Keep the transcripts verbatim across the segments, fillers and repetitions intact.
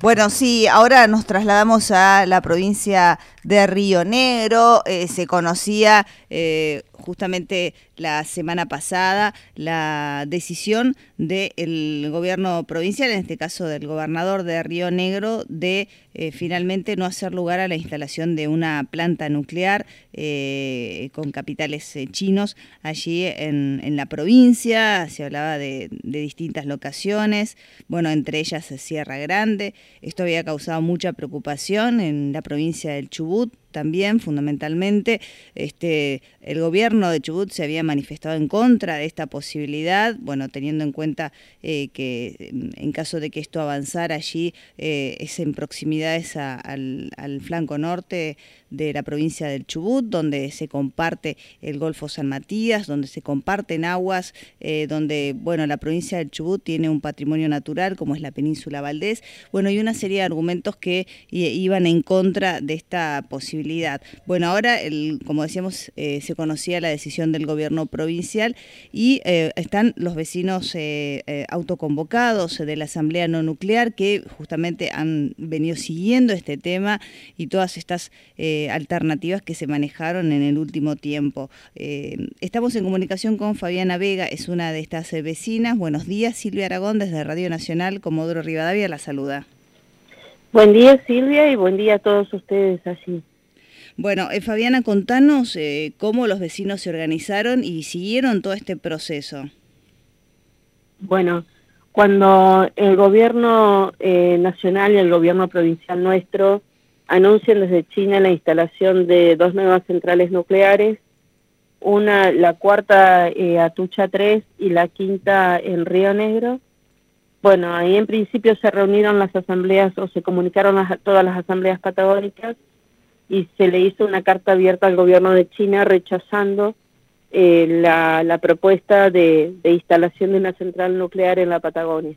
Bueno, sí, ahora nos trasladamos a la provincia de Río Negro. Eh, se conocía eh, justamente la semana pasada la decisión del gobierno provincial, en este caso del gobernador de Río Negro, de eh, finalmente no hacer lugar a la instalación de una planta nuclear eh, con capitales eh, chinos allí en, en la provincia. Se hablaba de, de distintas locaciones, bueno, entre ellas Sierra Grande. Esto había causado mucha preocupación en la provincia del Chubut también, fundamentalmente. Este, el gobierno de Chubut se había manifestado en contra de esta posibilidad, bueno, teniendo en cuenta eh, que en caso de que esto avanzara allí, eh, es en proximidades a, al, al flanco norte de la provincia del Chubut, donde se comparte el Golfo San Matías, donde se comparten aguas, eh, donde, bueno, la provincia del Chubut tiene un patrimonio natural como es la península Valdés, bueno, y una serie de argumentos que iban en contra de esta posibilidad. Bueno, ahora, el, como decíamos, eh, se conocía la decisión del gobierno provincial y eh, están los vecinos eh, eh, autoconvocados de la Asamblea No Nuclear que justamente han venido siguiendo este tema y todas estas eh, alternativas que se manejaron en el último tiempo. Eh, estamos en comunicación con Fabiana Vega, es una de estas eh, vecinas. Buenos días, Silvia Aragón, desde Radio Nacional, Comodoro Rivadavia, la saluda. Buen día, Silvia, y buen día a todos ustedes allí. Bueno, eh, Fabiana, contanos eh, cómo los vecinos se organizaron y siguieron todo este proceso. Bueno, cuando el gobierno eh, nacional y el gobierno provincial nuestro anuncian desde China la instalación de dos nuevas centrales nucleares, una, la cuarta eh, Atucha tres y la quinta en Río Negro, bueno, ahí en principio se reunieron las asambleas o se comunicaron las, todas las asambleas patagónicas y se le hizo una carta abierta al gobierno de China rechazando eh, la, la propuesta de, de instalación de una central nuclear en la Patagonia.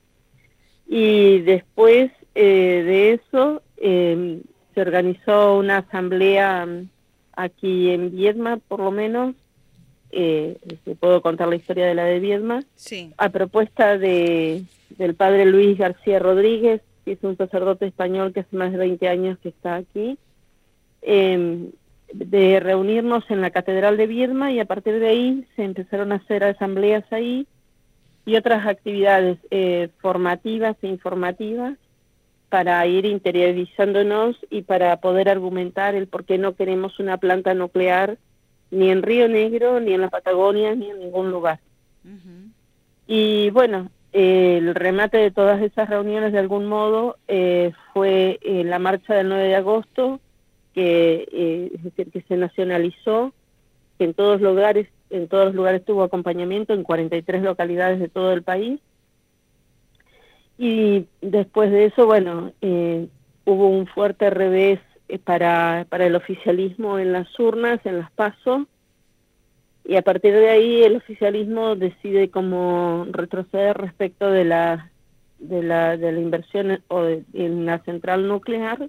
Y después eh, de eso eh, se organizó una asamblea aquí en Viedma, por lo menos, eh, si puedo contar la historia de la de Viedma, sí. A propuesta de, del padre Luis García Rodríguez, que es un sacerdote español que hace más de veinte años que está aquí, Eh, de reunirnos en la Catedral de Viedma y a partir de ahí se empezaron a hacer asambleas ahí y otras actividades eh, formativas e informativas para ir interiorizándonos y para poder argumentar el por qué no queremos una planta nuclear ni en Río Negro, ni en la Patagonia, ni en ningún lugar. Uh-huh. Y bueno, eh, el remate de todas esas reuniones de algún modo eh, fue eh, la marcha del nueve de agosto, que eh, es decir, que se nacionalizó, que en todos lugares, en todos los lugares tuvo acompañamiento, en cuarenta y tres localidades de todo el país. Y después de eso, bueno, eh, hubo un fuerte revés eh, para, para el oficialismo en las urnas, en las PASO, y a partir de ahí el oficialismo decide como retroceder respecto de la, de la, de la inversión o de, en la central nuclear,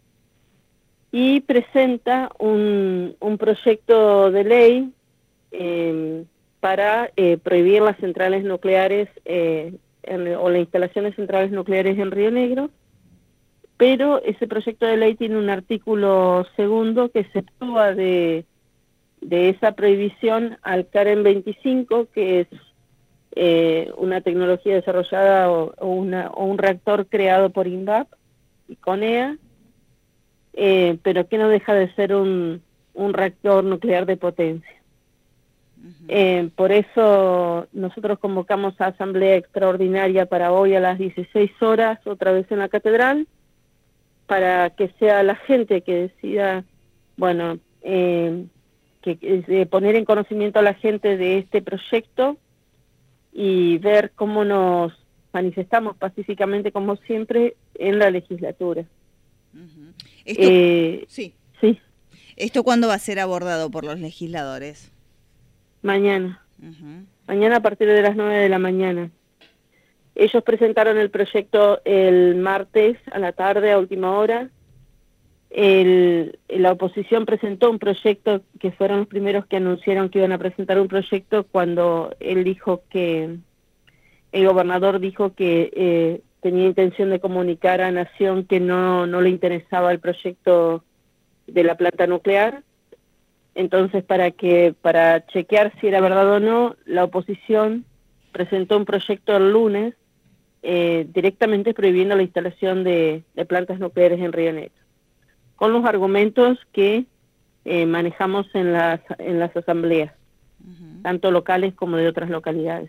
y presenta un, un proyecto de ley eh, para eh, prohibir las centrales nucleares eh, en, o la instalación de centrales nucleares en Río Negro, pero ese proyecto de ley tiene un artículo segundo que exceptúa de, de esa prohibición al Karen veinticinco, que es eh, una tecnología desarrollada o, o, una, o un reactor creado por INVAP y CONEA, Eh, pero que no deja de ser un, un reactor nuclear de potencia. Uh-huh. Eh, por eso nosotros convocamos a asamblea extraordinaria para hoy a las dieciséis horas, otra vez en la catedral, para que sea la gente que decida, bueno, eh, que, que poner en conocimiento a la gente de este proyecto y ver cómo nos manifestamos pacíficamente, como siempre, en la legislatura. Uh-huh. Esto, eh, sí. sí. ¿Esto cuándo va a ser abordado por los legisladores? Mañana. Uh-huh. Mañana a partir de las nueve de la mañana. Ellos presentaron el proyecto el martes a la tarde, a última hora. El, la oposición presentó un proyecto, que fueron los primeros que anunciaron que iban a presentar un proyecto cuando él dijo que, el gobernador dijo que eh, tenía intención de comunicar a Nación que no, no le interesaba el proyecto de la planta nuclear. Entonces, para que para chequear si era verdad o no, la oposición presentó un proyecto el lunes eh, directamente prohibiendo la instalación de, de plantas nucleares en Río Negro, con los argumentos que eh, manejamos en las, en las asambleas, uh-huh. tanto locales como de otras localidades.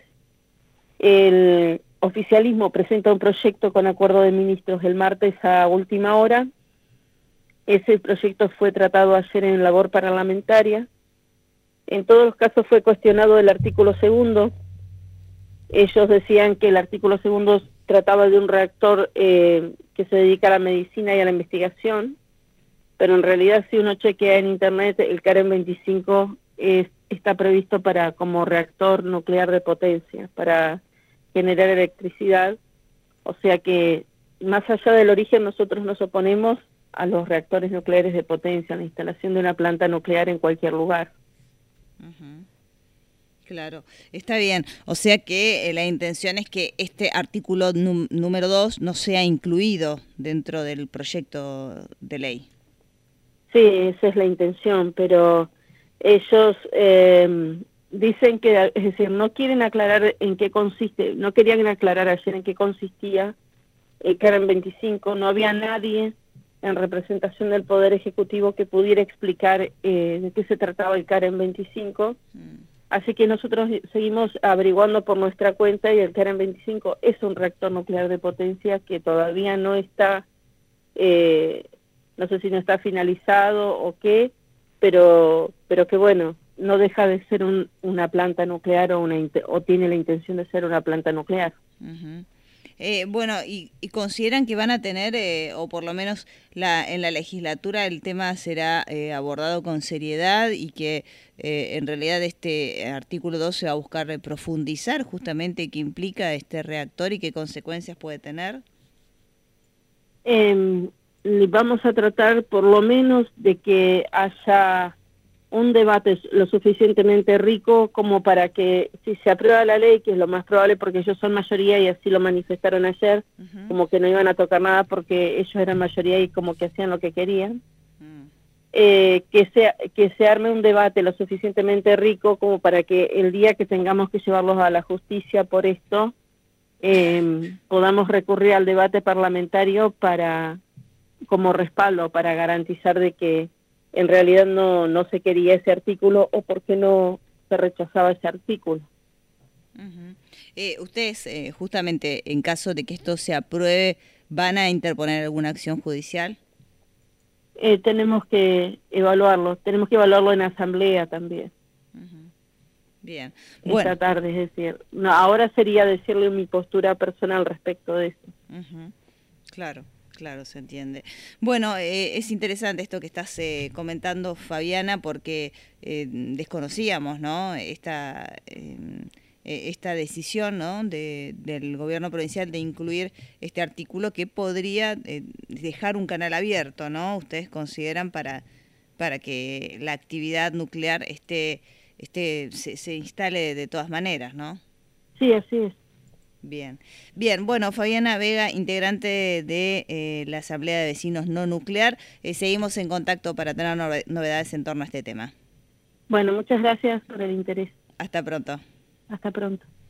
El oficialismo presenta un proyecto con acuerdo de ministros el martes a última hora. Ese proyecto fue tratado ayer en labor parlamentaria. En todos los casos fue cuestionado el artículo segundo. Ellos decían que el artículo segundo trataba de un reactor eh, que se dedica a la medicina y a la investigación, pero en realidad si uno chequea en internet, el Karen veinticinco es, está previsto para como reactor nuclear de potencia, para generar electricidad. O sea que más allá del origen, nosotros nos oponemos a los reactores nucleares de potencia, a la instalación de una planta nuclear en cualquier lugar. Uh-huh. Claro, está bien. O sea que eh, la intención es que este artículo num- número dos no sea incluido dentro del proyecto de ley. Sí, esa es la intención, pero ellos eh, dicen que, es decir, no quieren aclarar en qué consiste, no querían aclarar ayer en qué consistía el Karen veinticinco, no había nadie en representación del Poder Ejecutivo que pudiera explicar eh, de qué se trataba el Karen veinticinco, mm. Así que nosotros seguimos averiguando por nuestra cuenta y el Karen veinticinco es un reactor nuclear de potencia que todavía no está, eh, no sé si no está finalizado o qué, pero pero que bueno, no deja de ser un, una planta nuclear o, una, o tiene la intención de ser una planta nuclear. Uh-huh. Eh, bueno, y, y consideran que van a tener, eh, o por lo menos la, en la legislatura el tema será eh, abordado con seriedad y que eh, en realidad este artículo dos se va a buscar eh, profundizar justamente qué implica este reactor y qué consecuencias puede tener. Eh, vamos a tratar por lo menos de que haya un debate lo suficientemente rico como para que si se aprueba la ley, que es lo más probable porque ellos son mayoría y así lo manifestaron ayer, uh-huh. como que no iban a tocar nada porque ellos eran mayoría y como que hacían lo que querían, uh-huh. eh, que, sea, que se arme un debate lo suficientemente rico como para que el día que tengamos que llevarlos a la justicia por esto, eh, podamos recurrir al debate parlamentario para como respaldo, para garantizar de que en realidad no, no se quería ese artículo o por qué no se rechazaba ese artículo. Uh-huh. Eh, ustedes, eh, justamente en caso de que esto se apruebe, ¿van a interponer alguna acción judicial? Eh, tenemos que evaluarlo, tenemos que evaluarlo en asamblea también. Uh-huh. Bien. Esta bueno. tarde, es decir, no, ahora sería decirle mi postura personal respecto de eso. Uh-huh. Claro. Claro, se entiende. Bueno, eh, es interesante esto que estás eh, comentando, Fabiana, porque eh, desconocíamos, ¿no? Esta eh, esta decisión, ¿no? de, del gobierno provincial de incluir este artículo que podría eh, dejar un canal abierto, ¿no? Ustedes consideran para para que la actividad nuclear esté esté se, se instale de todas maneras, ¿no? Sí, así es. Bien, bien, bueno, Fabiana Vega, integrante de eh, la Asamblea de Vecinos No Nuclear, eh, seguimos en contacto para tener novedades en torno a este tema. Bueno, muchas gracias por el interés. Hasta pronto. Hasta pronto.